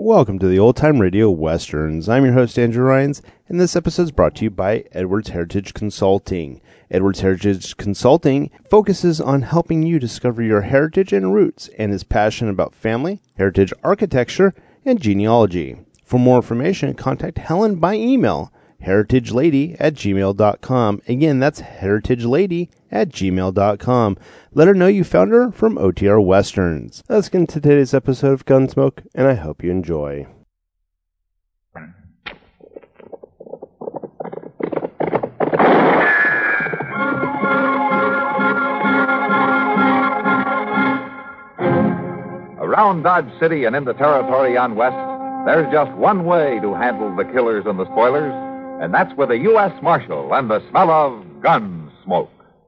Welcome to the Old Time Radio Westerns. I'm your host, Andrew Rhynes, and this episode is brought to you by Edwards Heritage Consulting. Edwards Heritage Consulting focuses on helping you discover your heritage and roots and is passionate about family, heritage architecture, and genealogy. For more information, contact Helen by email, heritagelady@gmail.com. Again, that's heritagelady@gmail.com. Let her know you found her from OTR Westerns. Let's get into today's episode of Gunsmoke, and I hope you enjoy. Around Dodge City and in the territory on West, there's just one way to handle the killers and the spoilers, and that's with a U.S. Marshal and the smell of gun smoke.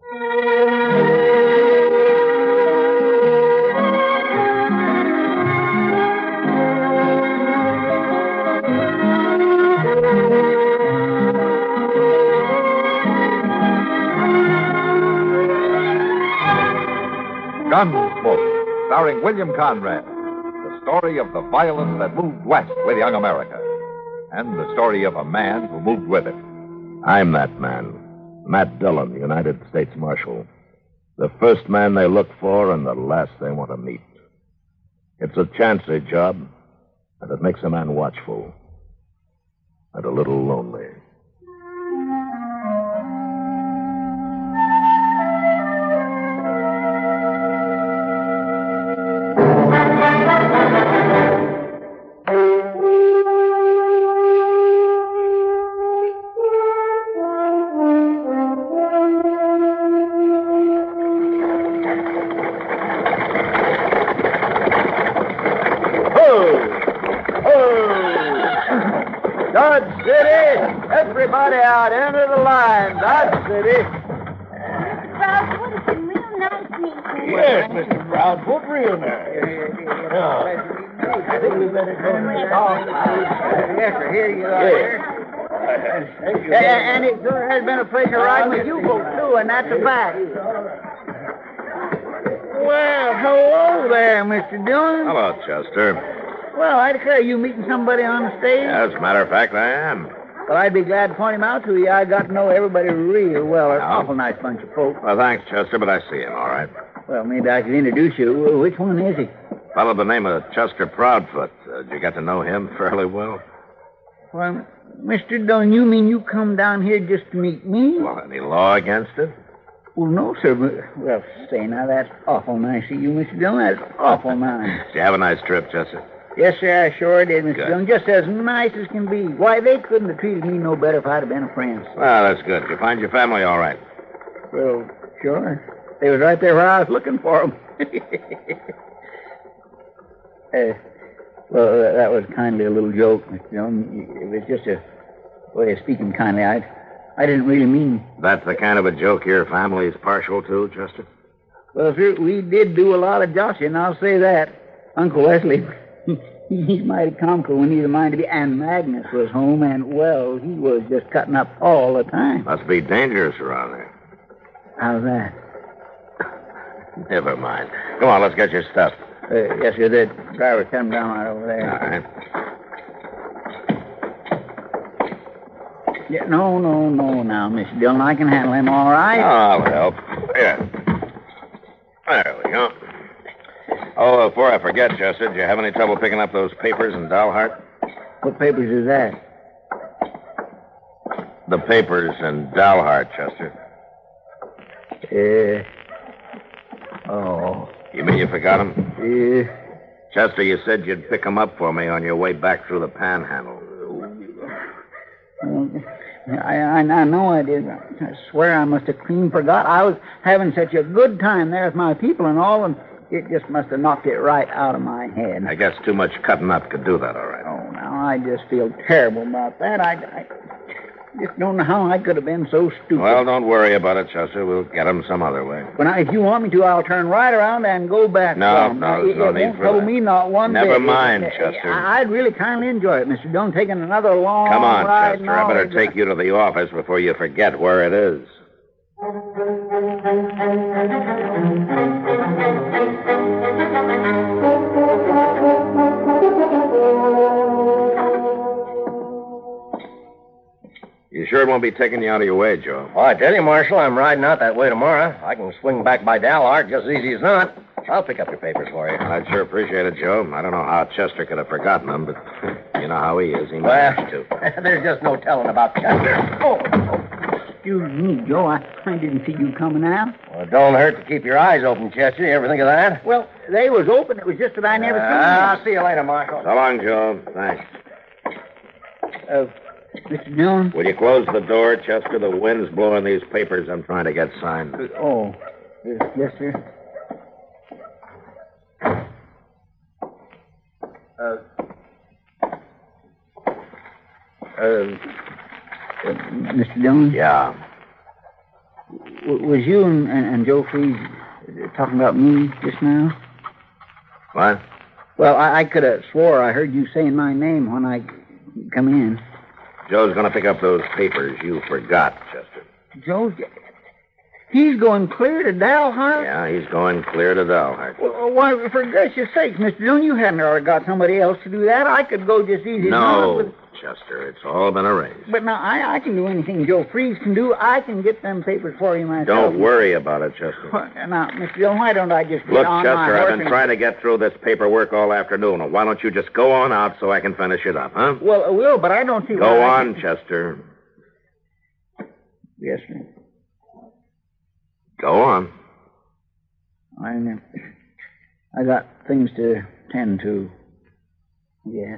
Gunsmoke, starring William Conrad. The story of the violence that moved west with young America. And the story of a man who moved with it. I'm that man. Matt Dillon, United States Marshal. The first man they look for and the last they want to meet. It's a chancy job, and it makes a man watchful. And a little lonely. Dodge City! Everybody out, enter the line. Dodge City. Proudfoot, it's been real nice meeting you. Yes, Mr. Proudfoot, real nice. I think we better go in the car. Yes, sir, here you are. Yes. And it sure has been a pleasure riding with you folks, too, and that's a fact. Well, hello there, Mr. Dillon. Hello, Chester. Well, I declare you meeting somebody on the stage. As a matter of fact, I am. Well, I'd be glad to point him out to you. I got to know everybody real well. They're an awful nice bunch of folks. Well, thanks, Chester, but I see him, all right. Well, maybe I could introduce you. Which one is he? Fellow by the name of Chester Proudfoot. Did you get to know him fairly well? Well, Mr. Dillon, you mean you come down here just to meet me? Well, any law against it? Well, no, sir. But, well, say now, that's awful nice of you, Mr. Dillon. That's awful nice. Did you have a nice trip, Chester? Yes, sir, I sure did, Mr. Good. Dillon. Just as nice as can be. Why, they couldn't have treated me no better if I'd have been a friend. Well, that's good. Did you find your family all right? Well, sure. They was right there where I was looking for them. Well, that was kindly a little joke, Mr. Dillon. It was just a way of speaking kindly. I didn't really mean... That's the kind of a joke your family is partial to, Chester? Well, sir, we did do a lot of joshing, I'll say that. Uncle Wesley, he's mighty comical when he's a mind to be. And Magnus was home, and, well, he was just cutting up all the time. Must be dangerous around there. How's that? Never mind. Come on, let's get your stuff. Yes, sir, the driver's coming down right over there. All right. Yeah, no, now, Mr. Dillon. I can handle him all right. I'll help. Here. There we go. Oh, before I forget, Chester, did you have any trouble picking up those papers in Dalhart? What papers is that? The papers in Dalhart, Chester. Oh. You mean you forgot them? Yeah. Chester, you said you'd pick them up for me on your way back through the Panhandle. I know I did. I swear I must have clean forgot. I was having such a good time there with my people and all, and it just must have knocked it right out of my head. I guess too much cutting up could do that, all right. Oh, now, I just feel terrible about that. I just don't know how I could have been so stupid. Well, don't worry about it, Chester. We'll get them some other way. But now, if you want me to, I'll turn right around and go back. No, there's no need won't for trouble that. me not one bit. Never mind, Chester. I'd really kindly enjoy it, Mr. Dillon, taking another long Come on, ride. Chester. I better take you to the office before you forget where it is. You sure it won't be taking you out of your way, Joe? Well, I tell you, Marshal, I'm riding out that way tomorrow. I can swing back by Dalhart just as easy as not. I'll pick up your papers for you. I'd sure appreciate it, Joe. I don't know how Chester could have forgotten them, but you know how he is. He Well, managed to. there's just no telling about Chester. Oh. Excuse me, Joe. I didn't see you coming out. Well, it don't hurt to keep your eyes open, Chester. You ever think of that? Well, they was open. It was just that I never seen I'll see you later, Marshal. So long, Joe. Thanks. Mr. Dillon? Will you close the door, Chester? The wind's blowing these papers I'm trying to get signed. Yes, sir. Mr. Dillon? Yeah. Was you and Joe Freeze talking about me just now? What? Well, I could have swore I heard you saying my name when I come in. Joe's going to pick up those papers you forgot, Chester. Joe, he's going clear to Dalhart? Yeah, he's going clear to Dalhart. Well, why, for gracious sakes, Mr. Dillon, you hadn't already got somebody else to do that. I could go just easy as not. No, Chester, it's all been arranged. But now, I can do anything Joe Freeze can do. I can get them papers for you myself. Don't worry about it, Chester. Now, Mr. Dillon, why don't I just get Look, on my Chester, horse I've been trying to get through this paperwork all afternoon. Why don't you just go on out so I can finish it up, huh? Well, I will, but I don't see why Go I on, can... Chester. Yes, sir. Go on. I got things to tend to. Yes.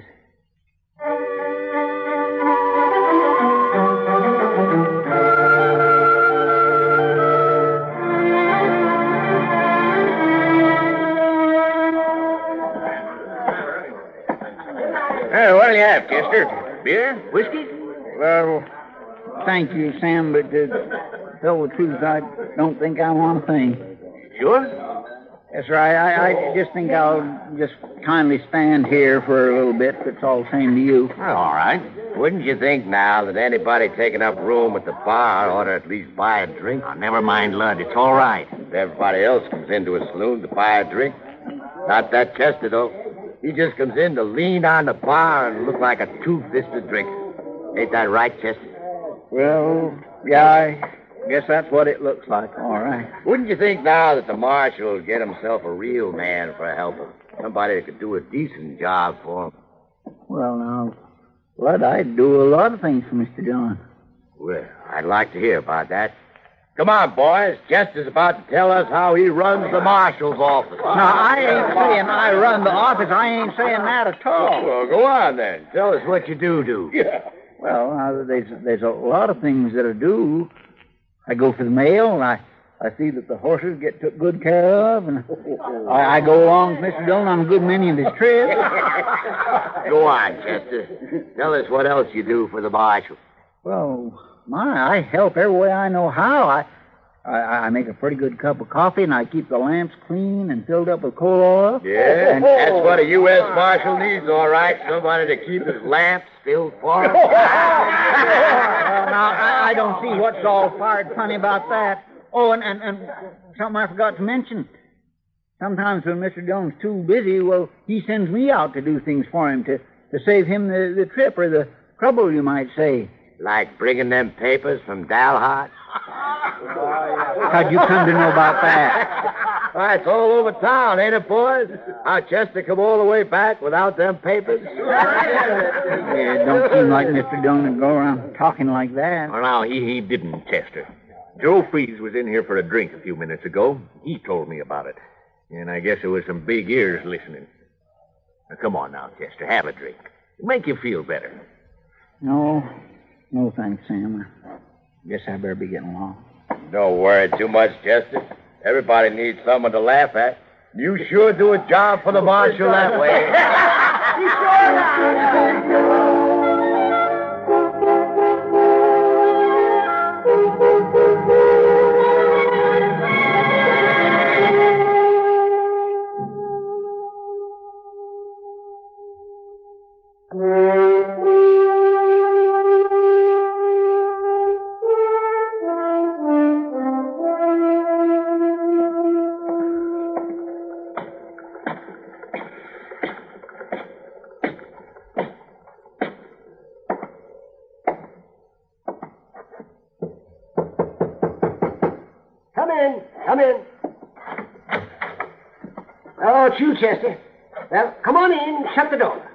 Hey, what'll you have, Chester? Beer? Whiskey? Well, thank you, Sam, but to tell the truth, I don't think I want a thing. Sure? Yes, sir. I just think I'll just kindly stand here for a little bit. If it's all the same to you. Well, all right. Wouldn't you think now that anybody taking up room at the bar ought to at least buy a drink? Oh, never mind, Lud. It's all right. If everybody else comes into a saloon to buy a drink. Not that Chester, though. He just comes in to lean on the bar and look like a two-fisted drinker. Ain't that right, Chester? Well, yeah, I guess that's what it looks like. All right. Wouldn't you think now that the marshal will get himself a real man for a helper? Somebody that could do a decent job for him. Well, now, Lud, I'd do a lot of things for Mr. Dillon. Well, I'd like to hear about that. Come on, boys. Chester's about to tell us how he runs the marshal's office. Now, I ain't saying I run the office. I ain't saying that at all. Well, go on, then. Tell us what you do. Yeah. Well, there's a lot of things that I do. I go for the mail, and I see that the horses get took good care of, and I go along with Mr. Dillon on a good many of his trips. Go on, Chester. Tell us what else you do for the marshal. Well, I help every way I know how. I make a pretty good cup of coffee, and I keep the lamps clean and filled up with coal oil. Yeah, and that's what a U.S. Marshal needs, all right. Somebody to keep his lamps filled for him. Well, now, I don't see what's all fired funny about that. Oh, and something I forgot to mention. Sometimes when Mr. Dillon's too busy, well, he sends me out to do things for him to save him the trip or the trouble, you might say. Like bringing them papers from Dalhart? How'd you come to know about that? Why, it's all over town, ain't it, boys? How Chester come all the way back without them papers? It don't seem like Mr. Dillon would go around talking like that. Well, now, he didn't, Chester. Joe Freeze was in here for a drink a few minutes ago. He told me about it. And I guess there was some big ears listening. Now, come on now, Chester, have a drink. It'll make you feel better. No thanks, Sam. I guess I better be getting along. Don't worry too much, Chester. Everybody needs someone to laugh at. You sure do a job for the marshal that way. Come in. Oh, it's you, Chester. Well, come on in. Shut the door.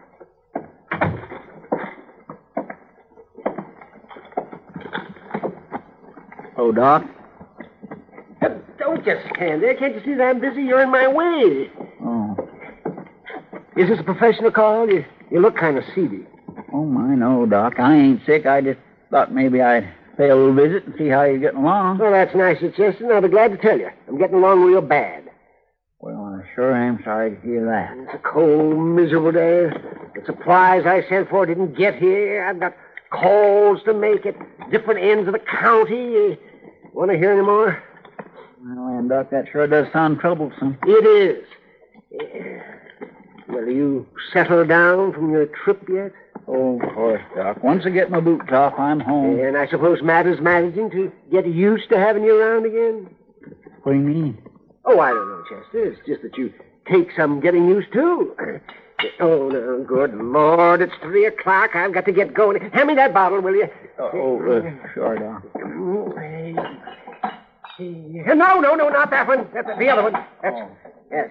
Oh, Doc? Don't just stand there. Can't you see that I'm busy? You're in my way. Oh. Is this a professional call? You look kind of seedy. Oh, my, no, Doc. I ain't sick. I just thought maybe I'd pay a little visit and see how you're getting along. Well, that's nice, Chester. I'll be glad to tell you. I'm getting along real bad. Well, I sure am sorry to hear that. It's a cold, miserable day. The supplies I sent for didn't get here. I've got calls to make at different ends of the county. Want to hear any more? Well, and Doc, that sure does sound troublesome. It is. Well, you settled down from your trip yet? Oh, of course, Doc. Once I get my boots off, I'm home. And I suppose Matt is managing to get used to having you around again? What do you mean? Oh, I don't know, Chester. It's just that you take some getting used to. Oh, no, good Lord. It's 3 o'clock. I've got to get going. Hand me that bottle, will you? Sure, Doc. No, not that one. That's the other one. Yes.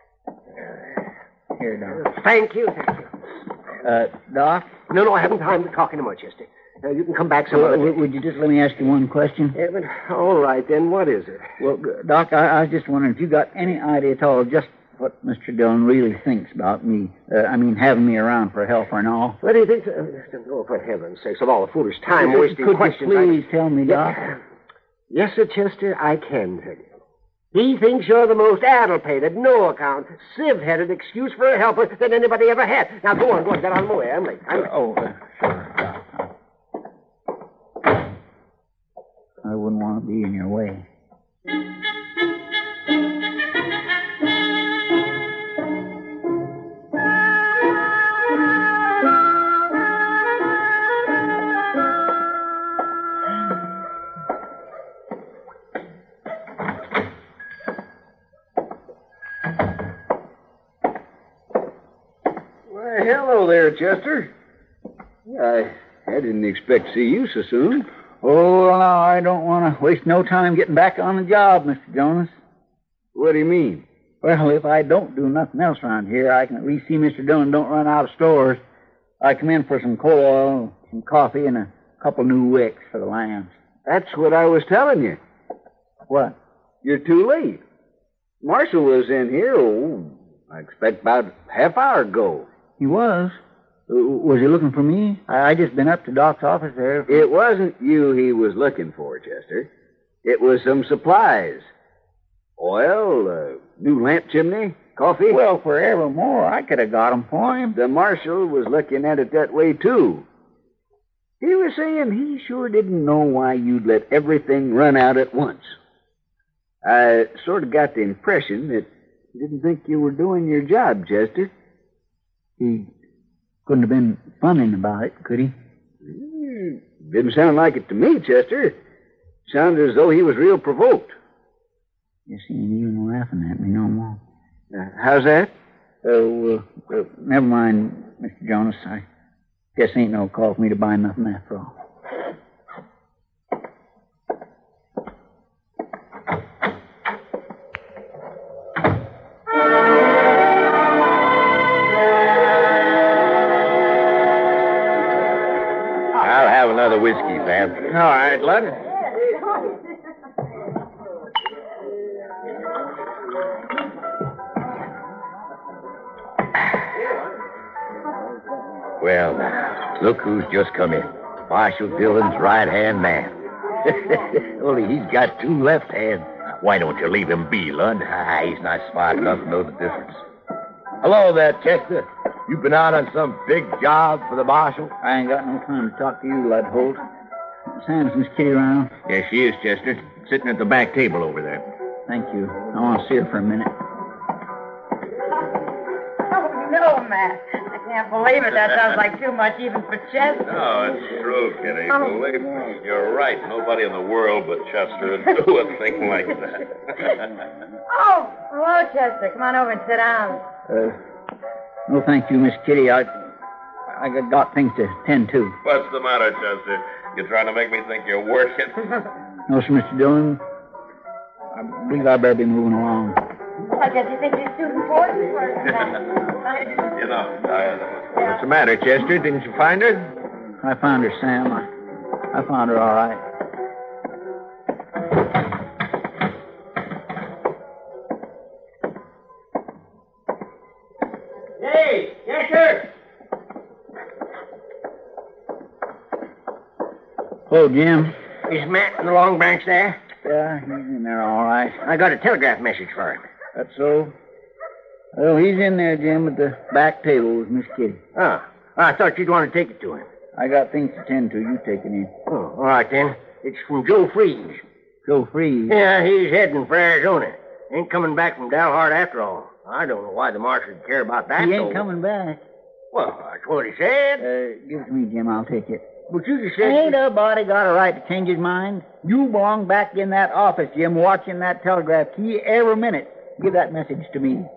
Here, Doc. Thank you. Doc? No, I haven't time to talk anymore, Chester. You can come back some other day. Would you just let me ask you one question? Yeah, but all right, then. What is it? Well, Doc, I was just wondering if you got any idea at all just what Mr. Dillon really thinks about me. Having me around for help and all. What do you think? Oh, for heaven's sakes, of all the foolish time-wasting questions. Could you please tell me, Doc? Yes, Sir Chester, I can tell you. He thinks you're the most addle-pated, no-account, sieve-headed excuse for a helper that anybody ever had. Now, go on, get out of my way. I'm late. Sure, Doc. I wouldn't want to be in your way. Why, hello there, Chester. I didn't expect to see you so soon. Oh, well, now, I don't want to waste no time getting back on the job, Mr. Jonas. What do you mean? Well, if I don't do nothing else around here, I can at least see Mr. Dillon don't run out of stores. I come in for some coal oil, some coffee, and a couple new wicks for the lambs. That's what I was telling you. What? You're too late. Marshall was in here, I expect about half hour ago. He was? Was he looking for me? I just been up to Doc's office there. It wasn't you he was looking for, Chester. It was some supplies. Oil, new lamp chimney, coffee. Well, forevermore, I could have got 'em for him. The marshal was looking at it that way, too. He was saying he sure didn't know why you'd let everything run out at once. I sort of got the impression that he didn't think you were doing your job, Chester. He couldn't have been funning about it, could he? Didn't sound like it to me, Chester. Sounded as though he was real provoked. Yes, he ain't even laughing at me no more. How's that? Never mind, Mr. Jonas. I guess ain't no call for me to buy nothing after all. I'll have another whiskey, Sam. All right, Lud. Well, now, look who's just come in. Marshal Dillon's right-hand man. Only he's got 2 left hands. Why don't you leave him be, Lund? He's not smart enough to know the difference. Hello there, Chester. You been out on some big job for the marshal? I ain't got no time to talk to you, Lud Holt. Sam's Miss Kitty around? Yes, she is, Chester. Sitting at the back table over there. Thank you. I want to see her for a minute. Oh, no, Matt. I can't believe it. That sounds like too much even for Chester. No, it's true, Kitty. Believe me, you're right. Nobody in the world but Chester would do a thing like that. Oh, hello, Chester. Come on over and sit down. No, thank you, Miss Kitty. I got things to tend to. What's the matter, Chester? You trying to make me think you're working? No, sir, Mr. Dillon. I believe I better be moving along. I guess you think he's shooting forces for us What's the matter, Chester? Didn't you find her? I found her, Sam. I found her all right. Hey, Chester! Hello, Jim. Is Matt in the Long Branch there? Yeah, he's in there all right. I got a telegraph message for him. That's so? Well, he's in there, Jim, at the back table with Miss Kitty. Oh, I thought you'd want to take it to him. I got things to tend to. You take it in. Oh, all right, then. It's from Joe Freeze. Joe Freeze? Yeah, he's heading for Arizona. Ain't coming back from Dalhart after all. I don't know why the marshal would care about that, He ain't though. coming back. Well, that's what he said. Give it to me, Jim. I'll take it. But you just said... Ain't nobody got a right to change his mind. You belong back in that office, Jim, watching that telegraph key every minute. Give that message to me.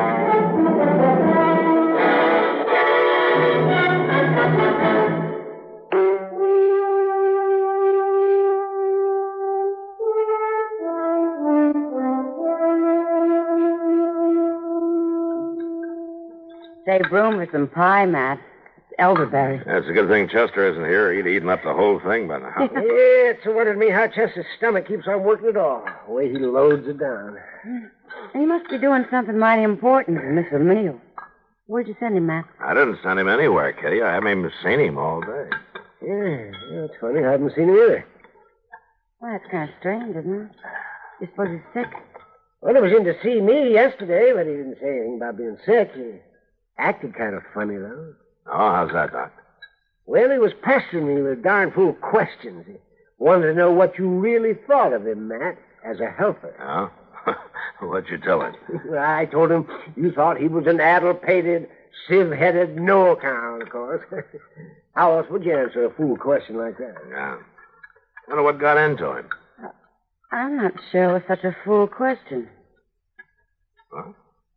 Save room for some pie, Matt. It's elderberry. That's a good thing Chester isn't here. He'd eaten up the whole thing by now. Yeah, it's a wonder to me how Chester's stomach keeps on working at all. The way he loads it down. He must be doing something mighty important to miss a meal. Where'd you send him, Matt? I didn't send him anywhere, Kitty. I haven't even seen him all day. Yeah, it's funny. I haven't seen him either. Well, that's kind of strange, isn't it? You suppose he's sick? Well, he was in to see me yesterday, but he didn't say anything about being sick. He acted kind of funny, though. Oh, how's that, Doc? Well, he was pestering me with darn fool questions. He wanted to know what you really thought of him, Matt, as a helper. Oh? What'd you tell him? I told him you thought he was an addle-pated, sieve-headed no-account, of course. How else would you answer a fool question like that? Yeah. Wonder what got into him. I'm not sure it was such a fool question. What?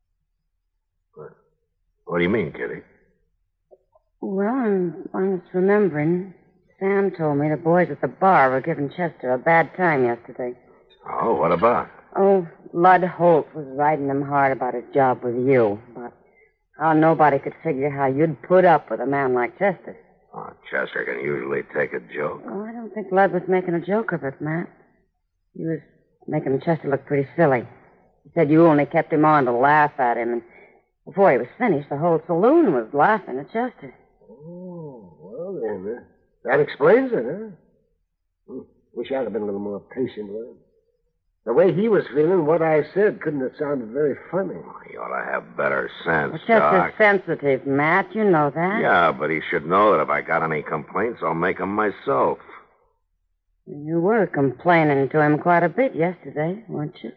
What do you mean, Kitty? Well, I'm just remembering. Sam told me the boys at the bar were giving Chester a bad time yesterday. Oh, what about? Oh, Lud Holt was riding him hard about his job with you. But how nobody could figure how you'd put up with a man like Chester. Oh, Chester can usually take a joke. Oh, I don't think Lud was making a joke of it, Matt. He was making Chester look pretty silly. He said you only kept him on to laugh at him, and before he was finished, the whole saloon was laughing at Chester. Oh, well then, that explains it, huh? Wish I'd have been a little more patient with him. The way he was feeling, what I said couldn't have sounded very funny. Oh, he ought to have better sense, Well, Chester's Doc. sensitive, Matt. You know that. Yeah, but he should know that if I got any complaints, I'll make them myself. You were complaining to him quite a bit yesterday, weren't you?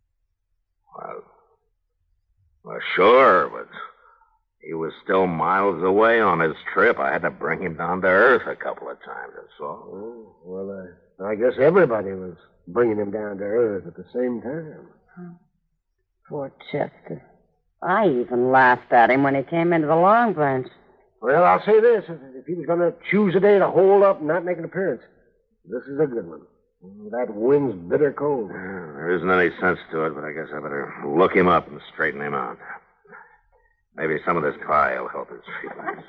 Well, sure, but he was still miles away on his trip. I had to bring him down to earth a couple of times, that's all. Oh, well, I guess everybody was bringing him down to earth at the same time. Poor Chester. I even laughed at him when he came into the Long Branch. Well, I'll say this. If he was going to choose a day to hold up and not make an appearance, this is a good one. That wind's bitter cold. There isn't any sense to it, but I guess I better look him up and straighten him out. Maybe some of this pie will help his feelings.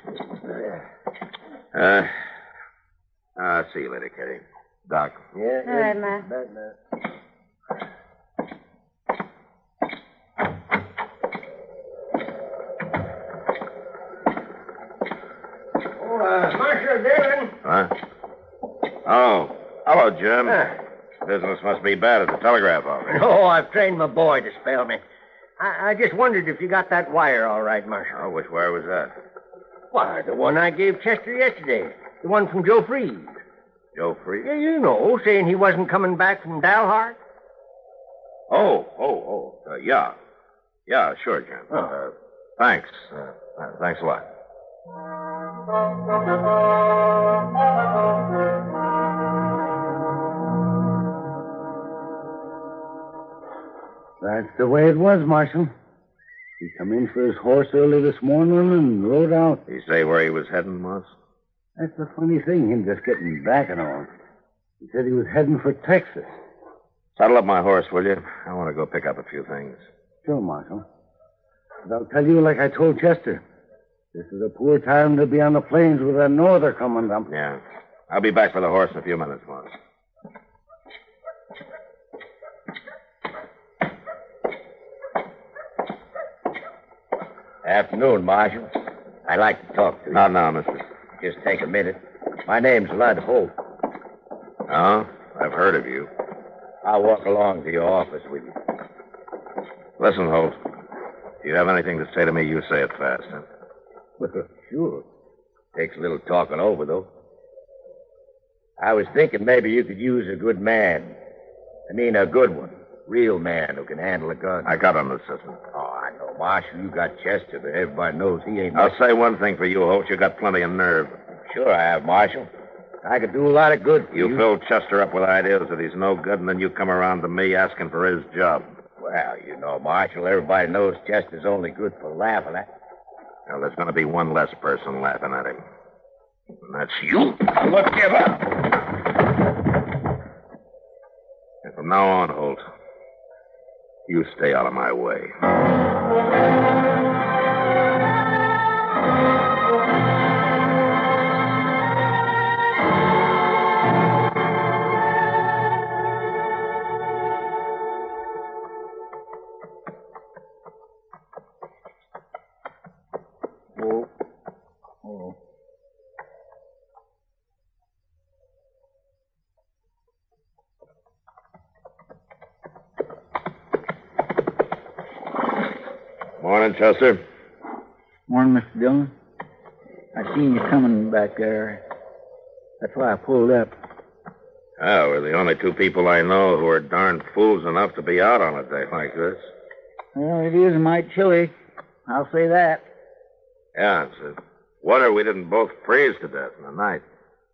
See you later, Kitty. Doc. Yeah. All right, Matt. Marshal Dillon. Huh? Oh, hello, Jim. Business must be bad at the telegraph office. Oh, I've trained my boy to spell me. I just wondered if you got that wire all right, Marshal. Oh, which wire was that? Why, the one I gave Chester yesterday. The one from Joe Freeze. Joe Freeze? Yeah, you know, saying he wasn't coming back from Dalhart. Yeah. Yeah, sure, Jim. Oh. Thanks. Thanks a lot. That's the way it was, Marshal. He come in for his horse early this morning and rode out. Did he say where he was heading, Moss? That's the funny thing, him just getting back and all. He said he was heading for Texas. Saddle up my horse, will you? I want to go pick up a few things. Sure, Marshal. But I'll tell you like I told Chester. This is a poor time to be on the plains with a norther coming up. Yeah. I'll be back for the horse in a few minutes, Morris. Afternoon, Marshal. I'd like to talk to you. Not now, mister. Just take a minute. My name's Lud Holt. Oh? I've heard of you. I'll walk along to your office with you. Listen, Holt. If you have anything to say to me, you say it fast, huh? Sure. Takes a little talking over, though. I was thinking maybe you could use a good man. I mean, a good one. Real man who can handle a gun. I got an assistant. Oh, I know, Marshal. You got Chester, but everybody knows he ain't... I'll say one thing for you, Holt. You got plenty of nerve. Sure I have, Marshal. I could do a lot of good for you. You fill Chester up with ideas that he's no good, and then you come around to me asking for his job. Well, you know, Marshal, everybody knows Chester's only good for laughing at. Well, there's going to be one less person laughing at him. And that's you. Look, give up. And from now on, Holt, you stay out of my way. Morning, Chester. Morning, Mr. Dillon. I seen you coming back there. That's why I pulled up. Oh, we're the only two people I know who are darn fools enough to be out on a day like this. Well, it is mighty chilly. I'll say that. Yeah, it's a wonder we didn't both freeze to death in the night.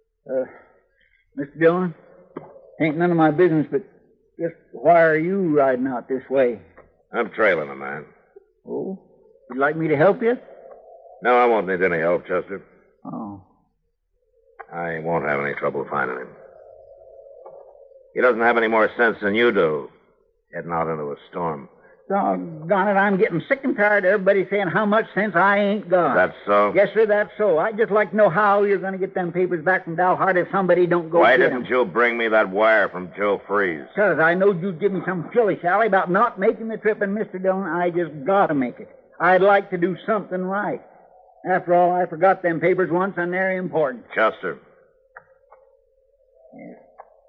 Mr. Dillon, ain't none of my business, but just why are you riding out this way? I'm trailing a man. Oh? You'd like me to help you? No, I won't need any help, Chester. Oh. I won't have any trouble finding him. He doesn't have any more sense than you do, heading out into a storm. Doggone it, I'm getting sick and tired of everybody saying how much sense I ain't got. That's so? Yes, sir, that's so. I'd just like to know how you're going to get them papers back from Dalhart if somebody don't go Why get didn't 'em. you bring me that wire from Joe Freeze? Because I knowed you'd give me some shilly-shally about not making the trip, and Mr. Dillon, I just got to make it. I'd like to do something right. After all, I forgot them papers once, and they're important. Chester. Yes.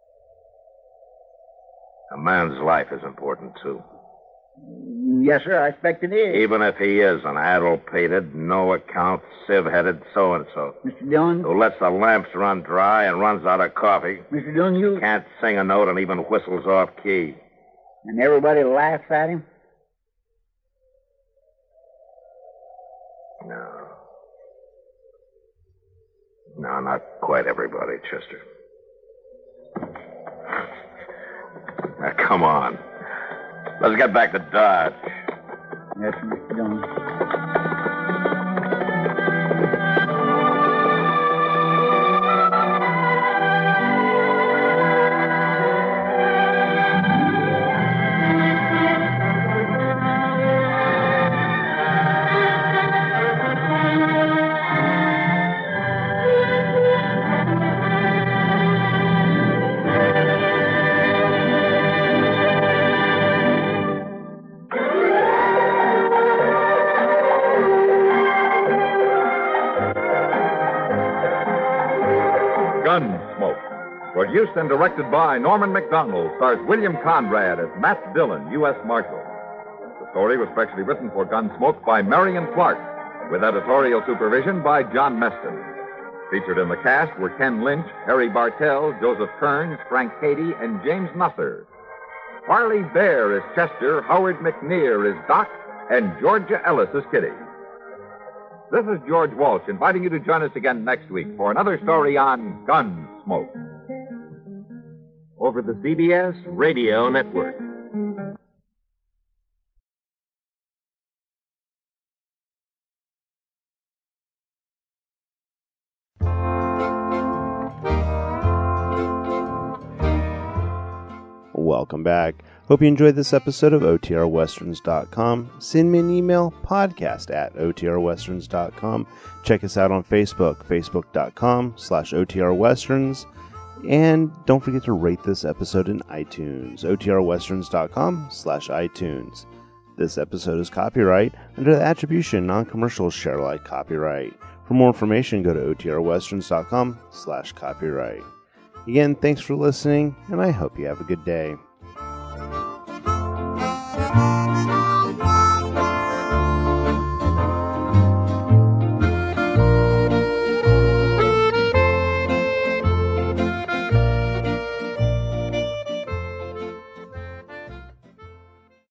A man's life is important, too. Yes, sir, I expect it is. Even if he is an addle-pated, no-account, sieve-headed so-and-so. Mr. Dillon? Who lets the lamps run dry and runs out of coffee. Mr. Dillon, you... Can't sing a note and even whistles off key. And everybody laughs at him? No. No, not quite everybody, Chester. Now, come on. Let's get back to Dodge. Yes, Mr. Dillon. Gunsmoke. Produced and directed by Norman McDonald, stars William Conrad as Matt Dillon, U.S. Marshal. The story was specially written for Gunsmoke by Marion Clark, with editorial supervision by John Meston. Featured in the cast were Ken Lynch, Harry Bartell, Joseph Kearns, Frank Cady, and James Nusser. Farley Bear is Chester, Howard McNear is Doc, and Georgia Ellis is Kitty. This is George Walsh inviting you to join us again next week for another story on Gunsmoke. Over the CBS Radio Network. Welcome welcome back. Hope you enjoyed this episode of OTRWesterns.com. Send me an email, podcast@OTRWesterns.com. Check us out on Facebook, facebook.com/OTRWesterns. And don't forget to rate this episode in iTunes, OTRWesterns.com/iTunes. This episode is copyright under the Attribution Non-Commercial Share Alike copyright. For more information, go to OTRWesterns.com/copyright. Again, thanks for listening, and I hope you have a good day.